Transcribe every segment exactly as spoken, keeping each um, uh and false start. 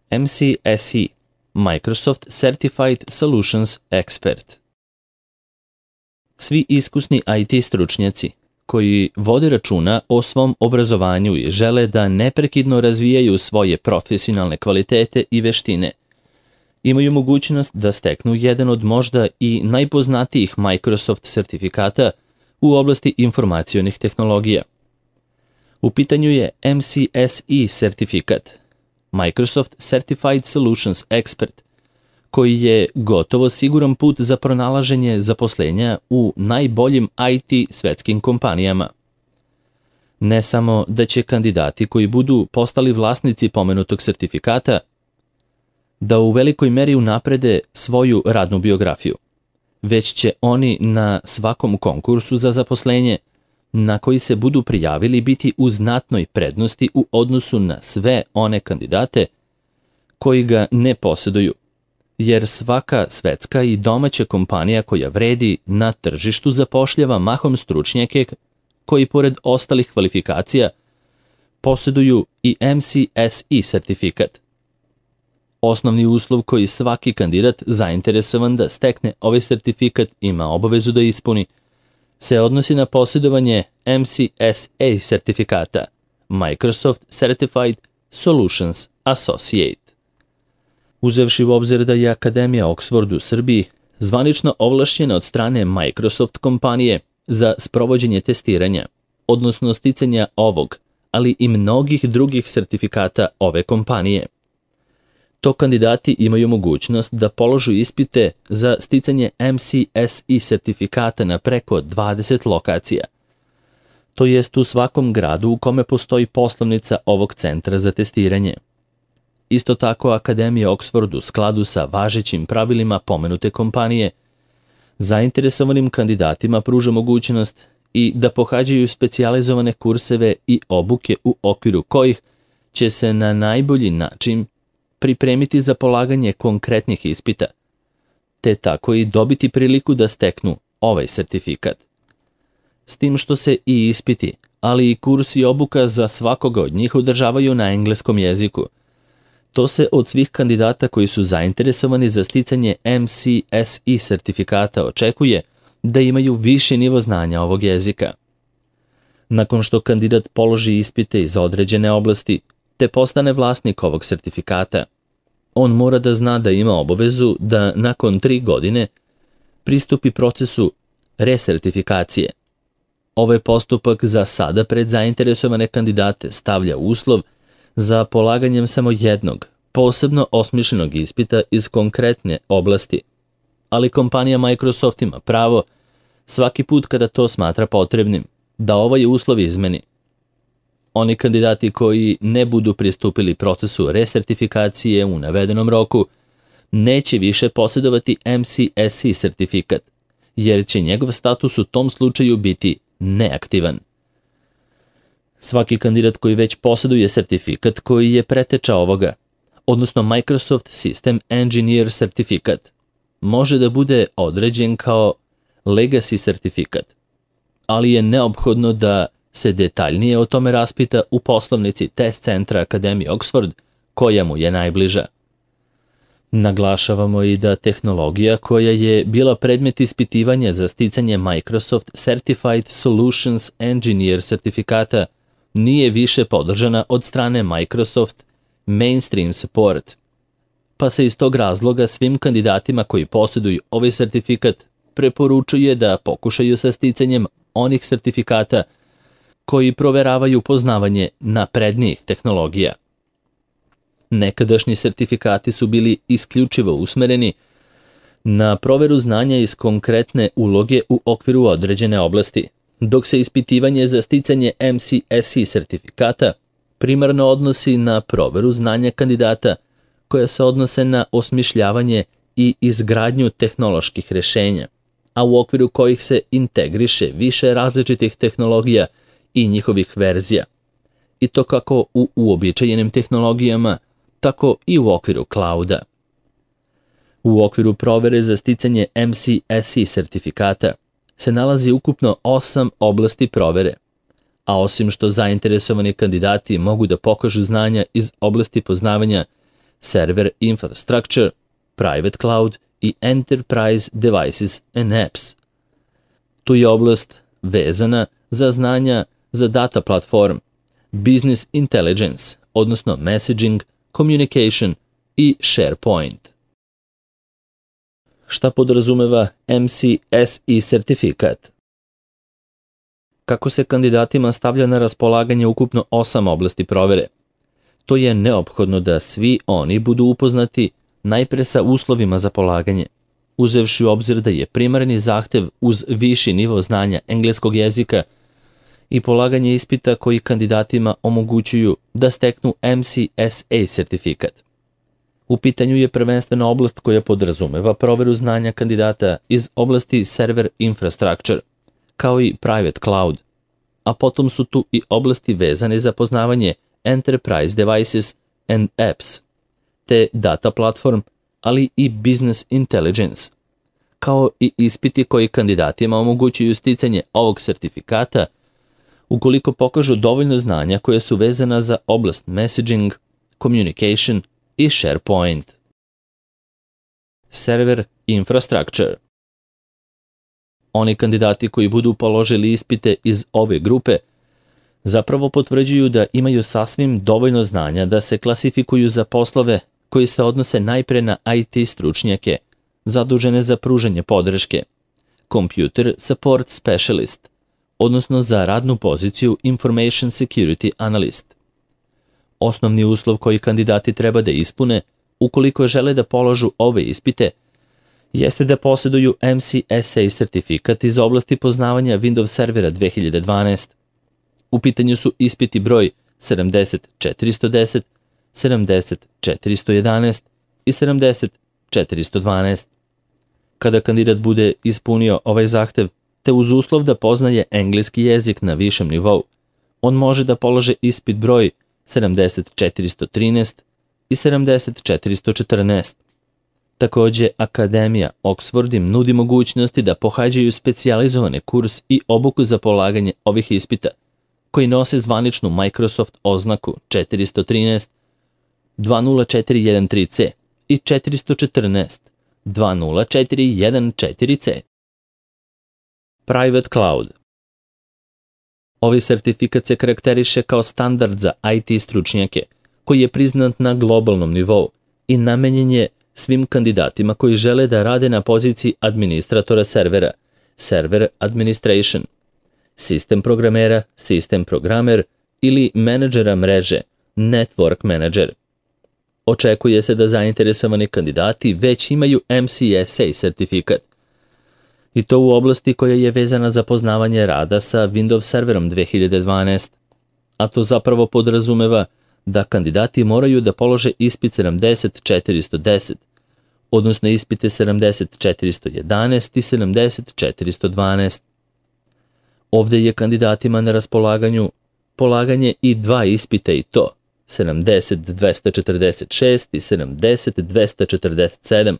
M C S E, Microsoft Certified Solutions Expert. Svi iskusni I T stručnjaci koji vode računa o svom obrazovanju i žele da neprekidno razvijaju svoje profesionalne kvalitete i veštine, imaju mogućnost da steknu jedan od možda i najpoznatijih Microsoft sertifikata u oblasti informacionih tehnologija. U pitanju je M C S E sertifikat, Microsoft Certified Solutions Expert, koji je gotovo siguran put za pronalaženje zaposlenja u najboljim I T svetskim kompanijama. Ne samo da će kandidati koji budu postali vlasnici pomenutog sertifikata da u velikoj meri unaprede svoju radnu biografiju, već će oni na svakom konkursu za zaposlenje na koji se budu prijavili biti u znatnoj prednosti u odnosu na sve one kandidate koji ga ne posjeduju, jer svaka svetska i domaća kompanija koja vredi na tržištu zapošljava mahom stručnjake koji pored ostalih kvalifikacija posjeduju i M C S E sertifikat. Osnovni uslov koji svaki kandidat zainteresovan da stekne ovaj sertifikat ima obavezu da ispuni se odnosi na posjedovanje M C S A sertifikata, Microsoft Certified Solutions Associate. Uzevši u obzir da je Akademija Oxford u Srbiji zvanično ovlašćena od strane Microsoft kompanije za sprovođenje testiranja, odnosno sticanja ovog, ali i mnogih drugih sertifikata ove kompanije, to kandidati imaju mogućnost da položu ispite za sticanje M C S E sertifikata na preko dvadeset lokacija, to jest u svakom gradu u kome postoji poslovnica ovog centra za testiranje. Isto tako, Akademija Oxford u skladu sa važećim pravilima pomenute kompanije zainteresovanim kandidatima pruža mogućnost i da pohađaju specijalizovane kurseve i obuke u okviru kojih će se na najbolji način pripremiti za polaganje konkretnih ispita, te tako i dobiti priliku da steknu ovaj sertifikat. S tim što se i ispiti, ali i kurs i obuka za svakoga od njih održavaju na engleskom jeziku. To se od svih kandidata koji su zainteresovani za sticanje M C S E sertifikata očekuje da imaju viši nivo znanja ovog jezika. Nakon što kandidat položi ispite iz određene oblasti, te postane vlasnik ovog sertifikata, on mora da zna da ima obavezu da nakon tri godine pristupi procesu resertifikacije. Ovaj postupak za sada pred zainteresovane kandidate stavlja uslov za polaganjem samo jednog, posebno osmišljenog ispita iz konkretne oblasti, ali kompanija Microsoft ima pravo, svaki put kada to smatra potrebnim, da ovaj uslov izmeni. Oni kandidati koji ne budu pristupili procesu resertifikacije u navedenom roku neće više posjedovati M C S E sertifikat, jer će njegov status u tom slučaju biti neaktivan. Svaki kandidat koji već posjeduje sertifikat koji je preteča ovoga, odnosno Microsoft System Engineer sertifikat, može da bude određen kao legacy sertifikat, ali je neophodno da se detaljnije o tome raspita u poslovnici test centra Akademije Oxford, koja mu je najbliža. Naglašavamo i da tehnologija koja je bila predmet ispitivanja za sticanje Microsoft Certified Solutions Engineer sertifikata nije više podržana od strane Microsoft Mainstream Support, pa se iz tog razloga svim kandidatima koji posjeduju ovaj sertifikat preporučuje da pokušaju sa sticanjem onih sertifikata koji proveravaju poznavanje naprednijih tehnologija. Nekadašnji sertifikati su bili isključivo usmereni na proveru znanja iz konkretne uloge u okviru određene oblasti, dok se ispitivanje za sticanje M C S E sertifikata primarno odnosi na proveru znanja kandidata koja se odnose na osmišljavanje i izgradnju tehnoloških rešenja, a u okviru kojih se integriše više različitih tehnologija i njihovih verzija, i to kako u uobičajenim tehnologijama, tako i u okviru clouda. U okviru provere za sticanje M C S E sertifikata se nalazi ukupno osam oblasti provere, a osim što zainteresovani kandidati mogu da pokažu znanja iz oblasti poznavanja Server Infrastructure, Private Cloud i Enterprise Devices and Apps. Tu je oblast vezana za znanja za data platform, Business Intelligence, odnosno Messaging, Communication i SharePoint. Šta podrazumeva M C S E sertifikat? Kako se kandidatima stavlja na raspolaganje ukupno osam oblasti provere? To je neophodno da svi oni budu upoznati najpre sa uslovima za polaganje, uzevši u obzir da je primarni zahtev uz viši nivo znanja engleskog jezika i polaganje ispita koji kandidatima omogućuju da steknu M C S A sertifikat. U pitanju je prvenstvena oblast koja podrazumeva proveru znanja kandidata iz oblasti Server Infrastructure, kao i Private Cloud, a potom su tu i oblasti vezane za poznavanje Enterprise Devices and Apps, te Data Platform, ali i Business Intelligence, kao i ispiti koji kandidatima omogućuju sticanje ovog sertifikata ukoliko pokažu dovoljno znanja koje su vezana za oblast Messaging, Communication i SharePoint. Server Infrastructure. Oni kandidati koji budu položili ispite iz ove grupe zapravo potvrđuju da imaju sasvim dovoljno znanja da se klasifikuju za poslove koji se odnose najpre na I T stručnjake, zadužene za pružanje podrške, Computer Support Specialist, odnosno za radnu poziciju Information Security Analyst. Osnovni uslov koji kandidati treba da ispune ukoliko žele da položu ove ispite jeste da posjeduju M C S A sertifikat iz oblasti poznavanja Windows servera dve hiljade dvanaest. U pitanju su ispiti broj sedamdeset četiristo deset, sedamdeset četiristo jedanaest i sedamdeset četiristo dvanaest. Kada kandidat bude ispunio ovaj zahtev, te uz uslov da poznaje engleski jezik na višem nivou, on može da polože ispit broj sedamdeset četiristo trinaest i sedamdeset četiristo četrnaest. Takođe, Akademija Oxford im nudi mogućnosti da pohađaju specijalizovane kurs i obuku za polaganje ovih ispita, koji nose zvaničnu Microsoft oznaku četiristo trinaest, dva nula četiri jedan tri C i četiristo četrnaest, dva nula četiri jedan četiri C. Private Cloud. Ovaj sertifikat se karakteriše kao standard za I T stručnjake, koji je priznat na globalnom nivou i namenjen je svim kandidatima koji žele da rade na poziciji administratora servera, Server Administration, sistem programera, sistem programer ili menadžera mreže, Network Manager. Očekuje se da zainteresovani kandidati već imaju M C S A sertifikat, i to u oblasti koja je vezana za poznavanje rada sa Windows serverom dve hiljade dvanaest, a to zapravo podrazumeva da kandidati moraju da polože ispit sedamdeset četiristo deset, odnosno ispite sedamdeset četiristo jedanaest i sedamdeset četiristo dvanaest. Ovde je kandidatima na raspolaganju polaganje i dva ispita i to, sedamdeset dvesta četrdeset šest i sedamdeset dvesta četrdeset sedam.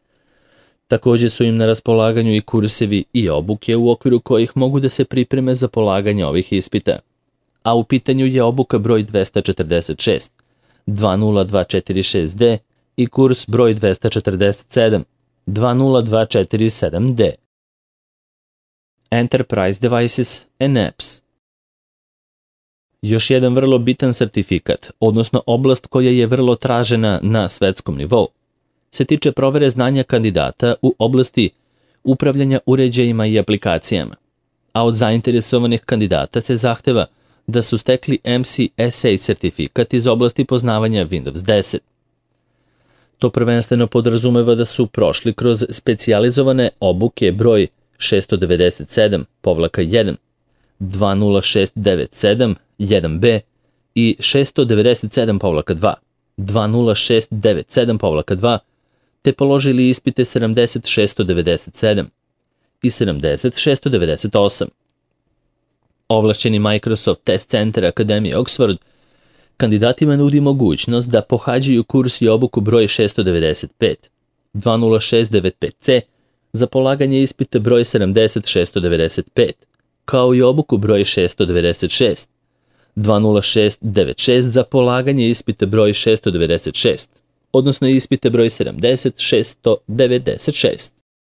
Takođe su im na raspolaganju i kursevi i obuke u okviru kojih mogu da se pripreme za polaganje ovih ispita, a u pitanju je obuka broj dvesta četrdeset šest, dva nula dva četiri šest D i kurs broj dvesta četrdeset sedam, dva nula dva četiri sedam D. Enterprise Devices and Apps. Još jedan vrlo bitan sertifikat, odnosno oblast koja je vrlo tražena na svetskom nivou, se tiče provere znanja kandidata u oblasti upravljanja uređajima i aplikacijama, a od zainteresovanih kandidata se zahteva da su stekli M C S A sertifikat iz oblasti poznavanja Windows deset. To prvenstveno podrazumeva da su prošli kroz specijalizovane obuke broj šesto devedeset sedam jedan, dva nula šest devet sedam jedan B i šesto devedeset sedam dva, dva nula šest devet sedam dva, te položili ispite sedamdeset šesto devedeset sedam i sedamdeset šesto devedeset osam. Ovlašćeni Microsoft Test Center Akademije Oxford kandidatima nudi mogućnost da pohađaju kurs i obuku broj šesto devedeset pet, dva nula šest devet pet C za polaganje ispita broj sedamdeset šesto devedeset pet, kao i obuku broj šesto devedeset šest, dva nula šest devet šest za polaganje ispita broj šesto devedeset šest odnosno ispite broj sedamdeset šeststo devedeset šest.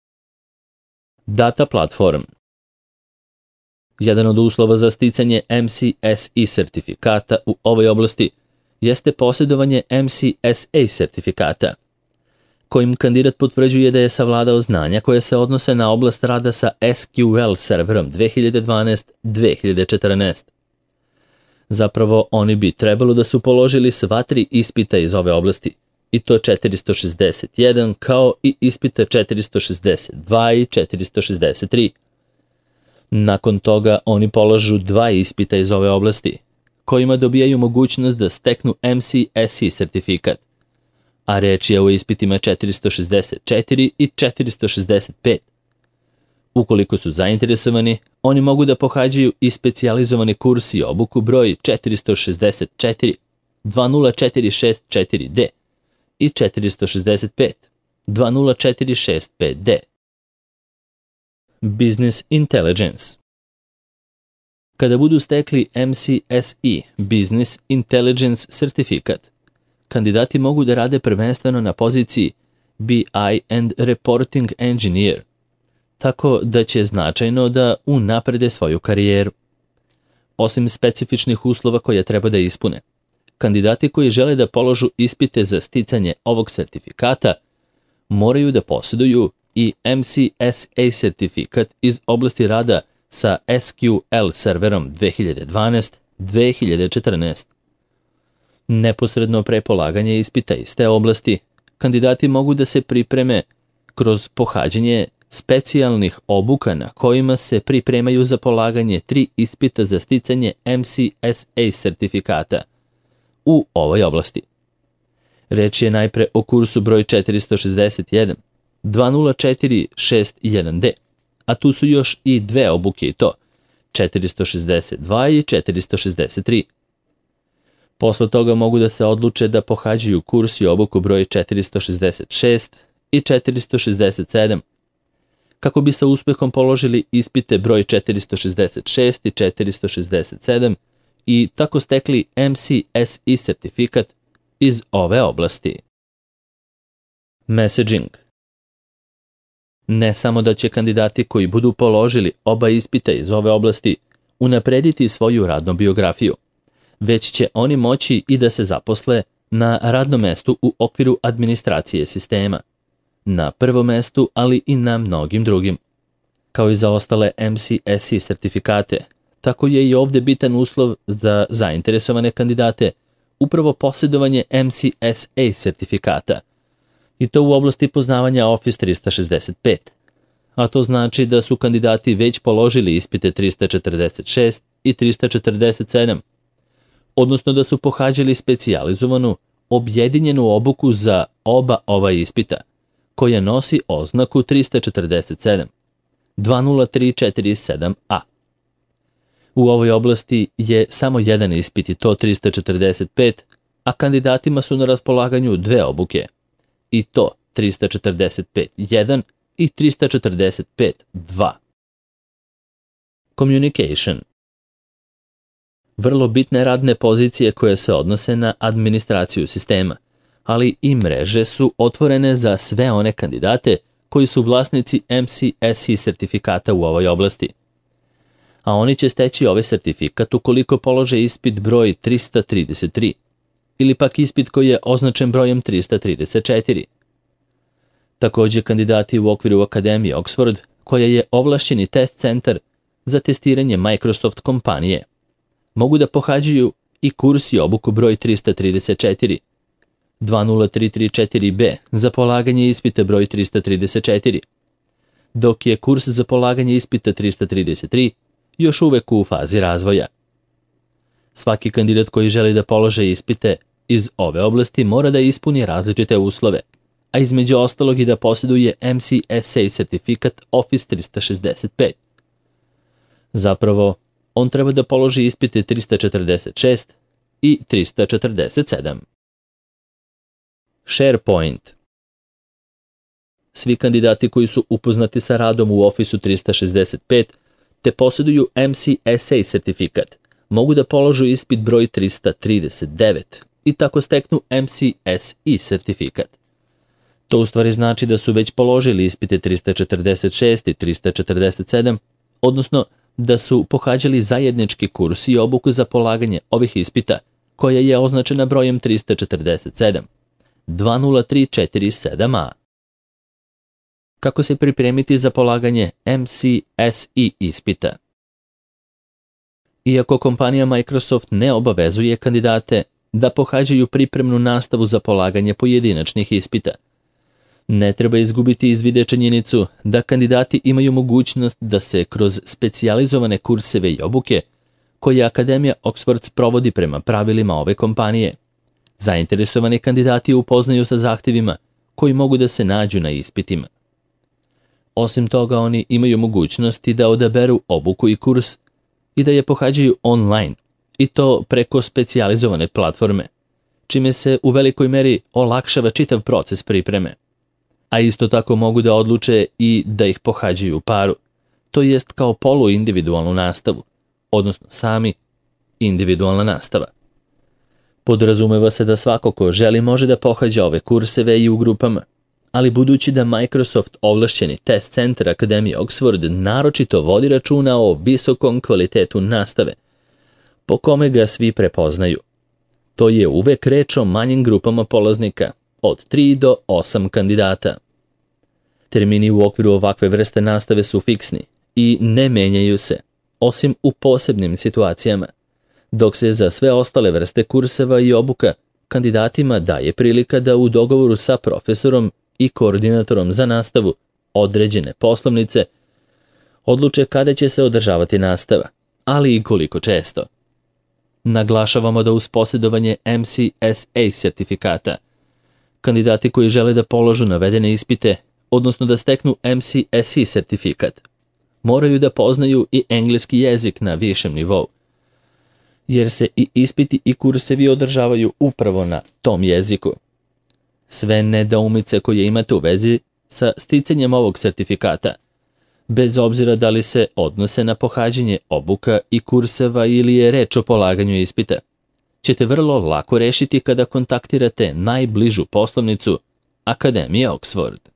Data platform. Jedan od uslova za sticanje M C S E sertifikata u ovoj oblasti jeste posjedovanje M C S A sertifikata, kojim kandidat potvrđuje da je savladao znanja koje se odnose na oblast rada sa S Q L serverom dve hiljade dvanaest dve hiljade četrnaest. Zapravo, oni bi trebalo da su položili sva tri ispita iz ove oblasti, i to četiristo šezdeset jedan kao i ispita četiristo šezdeset dva i četiristo šezdeset tri. Nakon toga oni polažu dva ispita iz ove oblasti, kojima dobijaju mogućnost da steknu M C S E sertifikat, a reč je o ispitima četiristo šezdeset četiri i četiristo šezdeset pet. Ukoliko su zainteresovani, oni mogu da pohađaju i specijalizovani kurs i obuku broj četiristo šezdeset četiri dva nula četiri šest četiri D i četiristo šezdeset pet dva nula četiri šest pet D. Business Intelligence. Kada budu stekli M C S E Business Intelligence sertifikat, kandidati mogu da rade prvenstveno na poziciji B I and Reporting Engineer, tako da će značajno da unaprede svoju karijeru. Osim specifičnih uslova koje treba da ispune, kandidati koji žele da položu ispite za sticanje ovog sertifikata moraju da posjeduju i M C S A sertifikat iz oblasti rada sa S Q L serverom dve hiljade dvanaest dve hiljade četrnaest. Neposredno pre polaganja ispita iz te oblasti, kandidati mogu da se pripreme kroz pohađanje specijalnih obuka na kojima se pripremaju za polaganje tri ispita za sticanje M C S A sertifikata u ovoj oblasti. Reč je najpre o kursu broj četiristo šezdeset jedan dva nula četiri šest jedan D, a tu su još i dve obuke i to, četiristo šezdeset dva i četiristo šezdeset tri. Posle toga mogu da se odluče da pohađaju kurs i obuku broj četiristo šezdeset šest i četiristo šezdeset sedam, kako bi sa uspehom položili ispite broj četiristo šezdeset šest i četiristo šezdeset sedam i tako stekli M C S E sertifikat iz ove oblasti. Messaging. Ne samo da će kandidati koji budu položili oba ispita iz ove oblasti unaprediti svoju radnu biografiju, već će oni moći i da se zaposle na radnom mestu u okviru administracije sistema, na prvom mestu, ali i na mnogim drugim. Kao i za ostale M C S E sertifikate, tako je i ovdje bitan uslov za zainteresovane kandidate upravo posjedovanje M C S A sertifikata, i to u oblasti poznavanja Office trista šezdeset pet, a to znači da su kandidati već položili ispite trista četrdeset šest i trista četrdeset sedam, odnosno da su pohađali specijalizovanu, objedinjenu obuku za oba ova ispita, koja nosi oznaku trista četrdeset sedam dva nula tri četiri sedam A. U ovoj oblasti je samo jedan ispit i to trista četrdeset pet, a kandidatima su na raspolaganju dve obuke, i to trista četrdeset pet jedan i trista četrdeset pet dva. Communication. Vrlo bitne radne pozicije koje se odnose na administraciju sistema, ali i mreže su otvorene za sve one kandidate koji su vlasnici M C S E sertifikata u ovoj oblasti. A oni će steći ovaj sertifikat ukoliko polože ispit broj trista trideset tri ili pak ispit koji je označen brojem trista trideset četiri. Također kandidati u okviru Akademije Oxford, koja je ovlašćeni test centar za testiranje Microsoft kompanije, mogu da pohađaju i kurs i obuku broj trista trideset četiri dva nula tri tri četiri B za polaganje ispita broj trista trideset četiri, dok je kurs za polaganje ispita trista trideset tri još uvek u fazi razvoja. Svaki kandidat koji želi da polože ispite iz ove oblasti mora da ispuni različite uslove, a između ostalog i da posjeduje M C S A sertifikat Office trista šezdeset pet. Zapravo, on treba da položi ispite trista četrdeset šest i trista četrdeset sedam. SharePoint. Svi kandidati koji su upoznati sa radom u Office trista šezdeset pet te posjeduju M C S A sertifikat mogu da položu ispit broj trista trideset devet i tako steknu M C S E sertifikat. To u stvari znači da su već položili ispite trista četrdeset šest i trista četrdeset sedam, odnosno da su pohađali zajednički kurs i obuku za polaganje ovih ispita, koja je označena brojem trista četrdeset sedam, dva nula tri četiri sedam A. Kako se pripremiti za polaganje M C S E ispita? Iako kompanija Microsoft ne obavezuje kandidate da pohađaju pripremnu nastavu za polaganje pojedinačnih ispita, ne treba izgubiti iz vida činjenicu da kandidati imaju mogućnost da se kroz specijalizovane kurseve i obuke, koje Akademija Oxford sprovodi prema pravilima ove kompanije, zainteresovani kandidati upoznaju sa zahtjevima koji mogu da se nađu na ispitima. Osim toga, oni imaju mogućnosti da odaberu obuku i kurs i da je pohađaju online, i to preko specijalizovane platforme, čime se u velikoj meri olakšava čitav proces pripreme. A isto tako mogu da odluče i da ih pohađaju u paru, to jest kao polu-individualnu nastavu, odnosno sami individualna nastava. Podrazumeva se da svako ko želi može da pohađa ove kurseve i u grupama, ali budući da Microsoft ovlašćeni test centar Akademije Oxford naročito vodi računa o visokom kvalitetu nastave, po kome ga svi prepoznaju. To je uvek reč o manjim grupama polaznika, od tri do osam kandidata. Termini u okviru ovakve vrste nastave su fiksni i ne menjaju se, osim u posebnim situacijama, dok se za sve ostale vrste kurseva i obuka kandidatima daje prilika da u dogovoru sa profesorom i koordinatorom za nastavu određene poslovnice odluče kada će se održavati nastava, ali i koliko često. Naglašavamo da uz posjedovanje M C S A sertifikata, kandidati koji žele da položu navedene ispite, odnosno da steknu M C S E sertifikat, moraju da poznaju i engleski jezik na višem nivou, jer se i ispiti i kursevi održavaju upravo na tom jeziku. Sve nedoumice koje imate u vezi sa sticanjem ovog sertifikata, bez obzira da li se odnose na pohađanje obuka i kurseva ili je reč o polaganju ispita, ćete vrlo lako rešiti kada kontaktirate najbližu poslovnicu Akademije Oxford.